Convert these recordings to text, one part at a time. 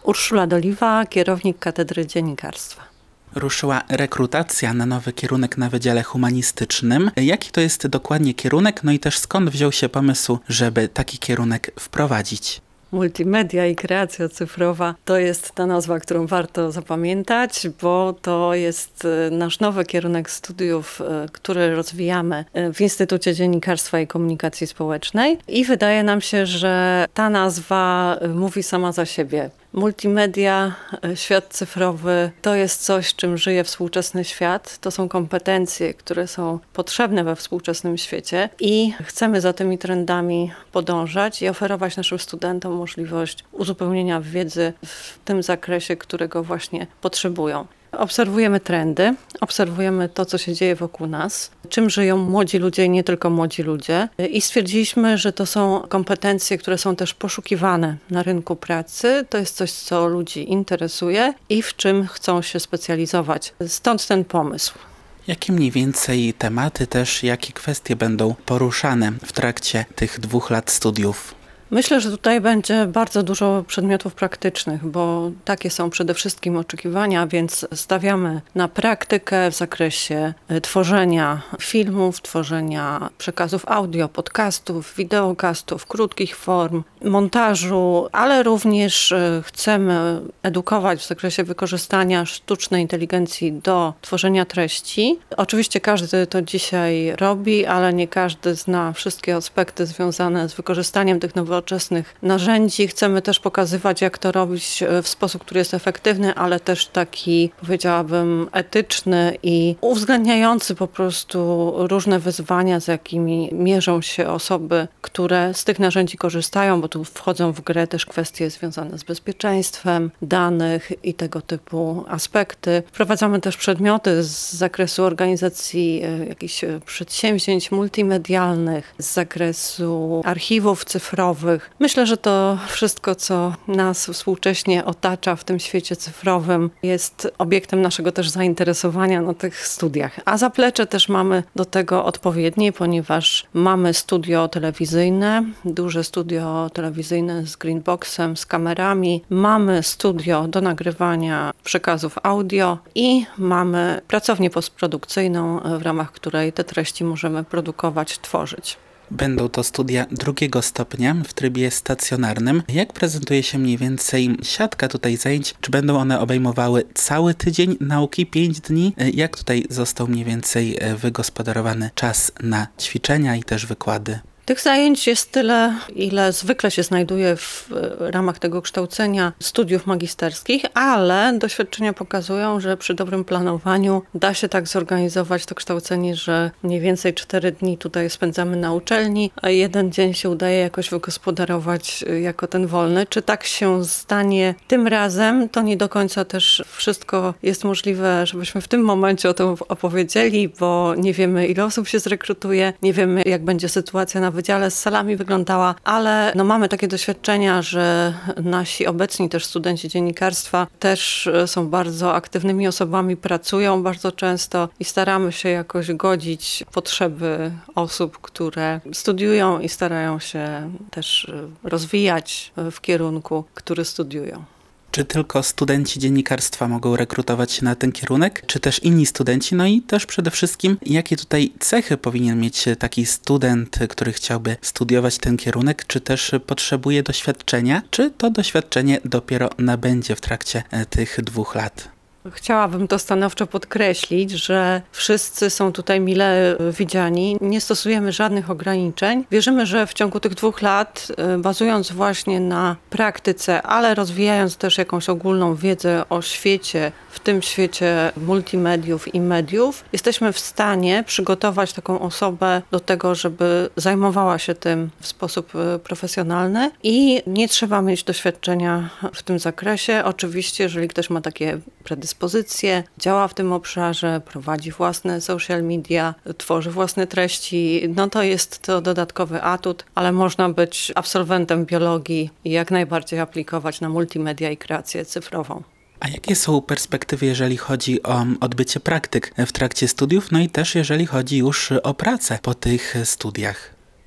Urszula Doliwa, kierownik Katedry Dziennikarstwa. Ruszyła rekrutacja na nowy kierunek na Wydziale Humanistycznym. Jaki to jest dokładnie kierunek? No i też skąd wziął się pomysł, żeby taki kierunek wprowadzić? Multimedia i kreacja cyfrowa to jest ta nazwa, którą warto zapamiętać, bo to jest nasz nowy kierunek studiów, który rozwijamy w Instytucie Dziennikarstwa i Komunikacji Społecznej i wydaje nam się, że ta nazwa mówi sama za siebie. Multimedia, świat cyfrowy to jest coś, czym żyje współczesny świat. To są kompetencje, które są potrzebne we współczesnym świecie i chcemy za tymi trendami podążać i oferować naszym studentom możliwość uzupełnienia wiedzy w tym zakresie, którego właśnie potrzebują. Obserwujemy trendy, obserwujemy to, co się dzieje wokół nas, czym żyją młodzi ludzie i nie tylko młodzi ludzie i stwierdziliśmy, że to są kompetencje, które są też poszukiwane na rynku pracy. To jest coś, co ludzi interesuje i w czym chcą się specjalizować. Stąd ten pomysł. Jakie mniej więcej tematy też, jakie kwestie będą poruszane w trakcie tych 2 lat studiów? Myślę, że tutaj będzie bardzo dużo przedmiotów praktycznych, bo takie są przede wszystkim oczekiwania, więc stawiamy na praktykę w zakresie tworzenia filmów, tworzenia przekazów audio, podcastów, wideokastów, krótkich form, montażu, ale również chcemy edukować w zakresie wykorzystania sztucznej inteligencji do tworzenia treści. Oczywiście każdy to dzisiaj robi, ale nie każdy zna wszystkie aspekty związane z wykorzystaniem tych nowoczesnych narzędzi. Chcemy też pokazywać, jak to robić w sposób, który jest efektywny, ale też taki, powiedziałabym, etyczny i uwzględniający po prostu różne wyzwania, z jakimi mierzą się osoby, które z tych narzędzi korzystają, bo tu wchodzą w grę też kwestie związane z bezpieczeństwem danych i tego typu aspekty. Wprowadzamy też przedmioty z zakresu organizacji jakichś przedsięwzięć multimedialnych, z zakresu archiwów cyfrowych. Myślę, że to wszystko, co nas współcześnie otacza w tym świecie cyfrowym, jest obiektem naszego też zainteresowania na tych studiach. A zaplecze też mamy do tego odpowiednie, ponieważ mamy studio telewizyjne, duże studio telewizyjne z greenboxem, z kamerami, mamy studio do nagrywania przekazów audio i mamy pracownię postprodukcyjną, w ramach której te treści możemy produkować, tworzyć. Będą to studia 2. stopnia w trybie stacjonarnym. Jak prezentuje się mniej więcej siatka tutaj zajęć? Czy będą one obejmowały cały tydzień nauki, 5 dni? Jak tutaj został mniej więcej wygospodarowany czas na ćwiczenia i też wykłady? Tych zajęć jest tyle, ile zwykle się znajduje w ramach tego kształcenia studiów magisterskich, ale doświadczenia pokazują, że przy dobrym planowaniu da się tak zorganizować to kształcenie, że mniej więcej 4 dni tutaj spędzamy na uczelni, a 1 dzień się udaje jakoś wygospodarować jako ten wolny. Czy tak się stanie tym razem, to nie do końca też wszystko jest możliwe, żebyśmy w tym momencie o tym opowiedzieli, bo nie wiemy, ile osób się zrekrutuje, nie wiemy, jak będzie sytuacja na wydziale z salami wyglądała, ale mamy takie doświadczenia, że nasi obecni też studenci dziennikarstwa też są bardzo aktywnymi osobami, pracują bardzo często i staramy się jakoś godzić potrzeby osób, które studiują i starają się też rozwijać w kierunku, który studiują. Czy tylko studenci dziennikarstwa mogą rekrutować się na ten kierunek, czy też inni studenci? No i też przede wszystkim, jakie tutaj cechy powinien mieć taki student, który chciałby studiować ten kierunek? Czy też potrzebuje doświadczenia, czy to doświadczenie dopiero nabędzie w trakcie tych 2 lat? Chciałabym to stanowczo podkreślić, że wszyscy są tutaj mile widziani. Nie stosujemy żadnych ograniczeń. Wierzymy, że w ciągu tych 2 lat, bazując właśnie na praktyce, ale rozwijając też jakąś ogólną wiedzę o świecie, w tym świecie multimediów i mediów, jesteśmy w stanie przygotować taką osobę do tego, żeby zajmowała się tym w sposób profesjonalny i nie trzeba mieć doświadczenia w tym zakresie. Oczywiście, jeżeli ktoś ma takie predyspozycje, działa w tym obszarze, prowadzi własne social media, tworzy własne treści, no to jest to dodatkowy atut, ale można być absolwentem biologii i jak najbardziej aplikować na multimedia i kreację cyfrową. A jakie są perspektywy, jeżeli chodzi o odbycie praktyk w trakcie studiów, no i też jeżeli chodzi już o pracę po tych studiach?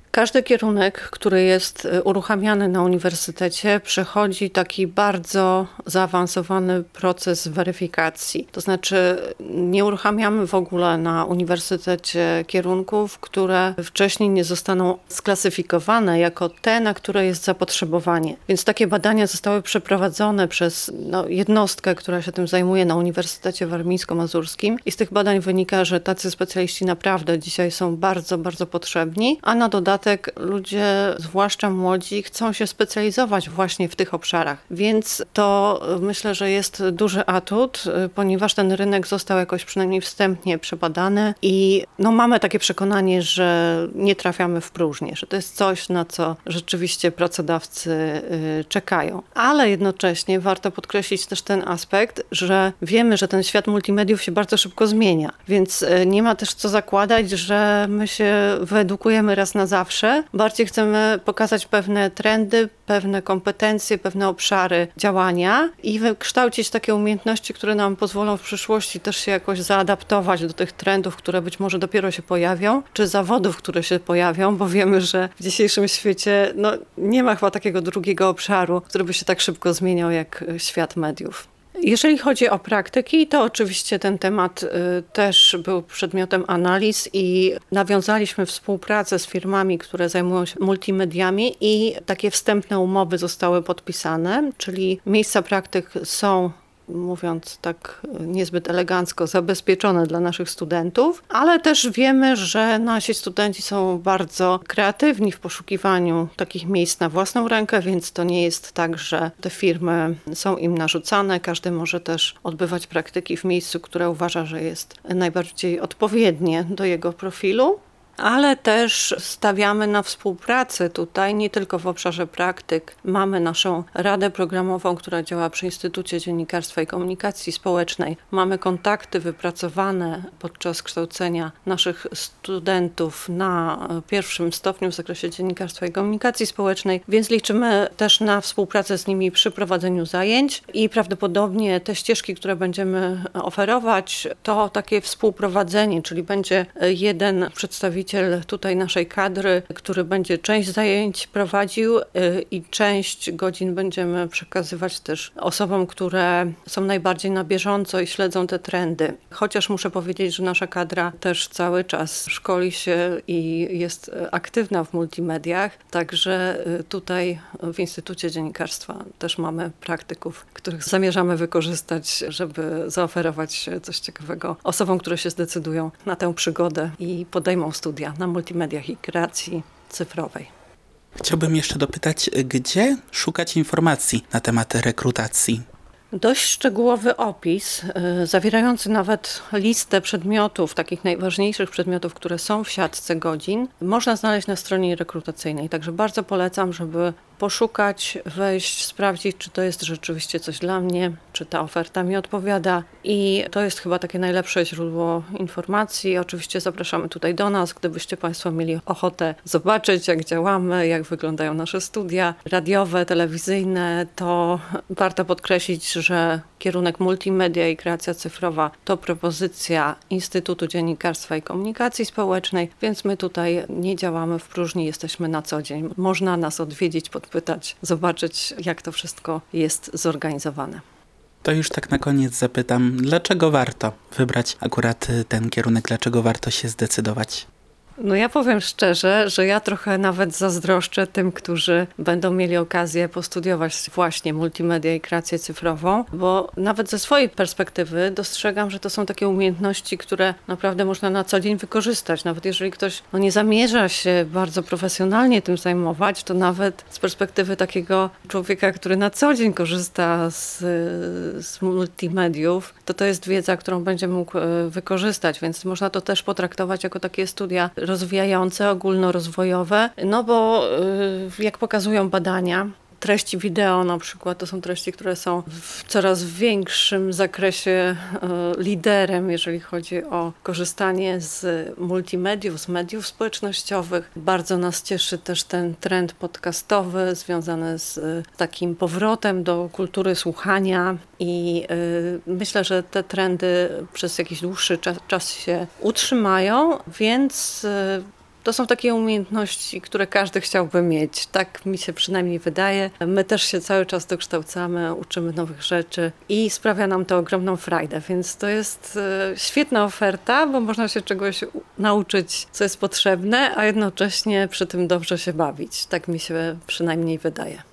Każdy kierunek, który jest uruchamiany na uniwersytecie, przechodzi taki bardzo zaawansowany proces weryfikacji. To znaczy nie uruchamiamy w ogóle na uniwersytecie kierunków, które wcześniej nie zostaną sklasyfikowane jako te, na które jest zapotrzebowanie. Więc takie badania zostały przeprowadzone przez jednostkę, która się tym zajmuje na Uniwersytecie Warmińsko-Mazurskim i z tych badań wynika, że tacy specjaliści naprawdę dzisiaj są bardzo, bardzo potrzebni, a na dodatek ludzie, zwłaszcza młodzi, chcą się specjalizować właśnie w tych obszarach. Więc to myślę, że jest duży atut, ponieważ ten rynek został jakoś przynajmniej wstępnie przebadany i mamy takie przekonanie, że nie trafiamy w próżnię, że to jest coś, na co rzeczywiście pracodawcy czekają. Ale jednocześnie warto podkreślić też ten aspekt, że wiemy, że ten świat multimediów się bardzo szybko zmienia, więc nie ma też co zakładać, że my się wyedukujemy raz na zawsze. Bardziej chcemy pokazać pewne trendy, pewne kompetencje, pewne obszary działania i wykształcić takie umiejętności, które nam pozwolą w przyszłości też się jakoś zaadaptować do tych trendów, które być może dopiero się pojawią, czy zawodów, które się pojawią, bo wiemy, że w dzisiejszym świecie nie ma chyba takiego drugiego obszaru, który by się tak szybko zmieniał jak świat mediów. Jeżeli chodzi o praktyki, to oczywiście ten temat też był przedmiotem analiz i nawiązaliśmy współpracę z firmami, które zajmują się multimediami i takie wstępne umowy zostały podpisane, czyli miejsca praktyk są, mówiąc tak niezbyt elegancko, zabezpieczone dla naszych studentów, ale też wiemy, że nasi studenci są bardzo kreatywni w poszukiwaniu takich miejsc na własną rękę, więc to nie jest tak, że te firmy są im narzucane. Każdy może też odbywać praktyki w miejscu, które uważa, że jest najbardziej odpowiednie do jego profilu. Ale też stawiamy na współpracę tutaj, nie tylko w obszarze praktyk. Mamy naszą radę programową, która działa przy Instytucie Dziennikarstwa i Komunikacji Społecznej. Mamy kontakty wypracowane podczas kształcenia naszych studentów na pierwszym stopniu w zakresie dziennikarstwa i komunikacji społecznej, więc liczymy też na współpracę z nimi przy prowadzeniu zajęć i prawdopodobnie te ścieżki, które będziemy oferować, to takie współprowadzenie, czyli będzie jeden przedstawiciel tutaj naszej kadry, który będzie część zajęć prowadził i część godzin będziemy przekazywać też osobom, które są najbardziej na bieżąco i śledzą te trendy. Chociaż muszę powiedzieć, że nasza kadra też cały czas szkoli się i jest aktywna w multimediach, także tutaj w Instytucie Dziennikarstwa też mamy praktyków, których zamierzamy wykorzystać, żeby zaoferować coś ciekawego osobom, które się zdecydują na tę przygodę i podejmą studia na multimediach i kreacji cyfrowej. Chciałbym jeszcze dopytać, gdzie szukać informacji na temat rekrutacji? Dość szczegółowy opis, zawierający nawet listę przedmiotów, takich najważniejszych przedmiotów, które są w siatce godzin, można znaleźć na stronie rekrutacyjnej. Także bardzo polecam, żeby poszukać, wejść, sprawdzić, czy to jest rzeczywiście coś dla mnie, czy ta oferta mi odpowiada. I to jest chyba takie najlepsze źródło informacji. Oczywiście zapraszamy tutaj do nas, gdybyście Państwo mieli ochotę zobaczyć, jak działamy, jak wyglądają nasze studia radiowe, telewizyjne, to warto podkreślić, że kierunek multimedia i kreacja cyfrowa to propozycja Instytutu Dziennikarstwa i Komunikacji Społecznej, więc my tutaj nie działamy w próżni, jesteśmy na co dzień. Można nas odwiedzić, podpytać, zobaczyć, jak to wszystko jest zorganizowane. To już tak na koniec zapytam, dlaczego warto wybrać akurat ten kierunek, dlaczego warto się zdecydować? Ja powiem szczerze, że ja trochę nawet zazdroszczę tym, którzy będą mieli okazję postudiować właśnie multimedia i kreację cyfrową, bo nawet ze swojej perspektywy dostrzegam, że to są takie umiejętności, które naprawdę można na co dzień wykorzystać. Nawet jeżeli ktoś nie zamierza się bardzo profesjonalnie tym zajmować, to nawet z perspektywy takiego człowieka, który na co dzień korzysta z multimediów, to jest wiedza, którą będzie mógł wykorzystać, więc można to też potraktować jako takie studia rozwijające, ogólnorozwojowe, bo jak pokazują badania, treści wideo na przykład to są treści, które są w coraz większym zakresie liderem, jeżeli chodzi o korzystanie z multimediów, z mediów społecznościowych. Bardzo nas cieszy też ten trend podcastowy związany z takim powrotem do kultury słuchania i myślę, że te trendy przez jakiś dłuższy czas się utrzymają, więc To są takie umiejętności, które każdy chciałby mieć. Tak mi się przynajmniej wydaje. My też się cały czas dokształcamy, uczymy nowych rzeczy i sprawia nam to ogromną frajdę, więc to jest świetna oferta, bo można się czegoś nauczyć, co jest potrzebne, a jednocześnie przy tym dobrze się bawić. Tak mi się przynajmniej wydaje.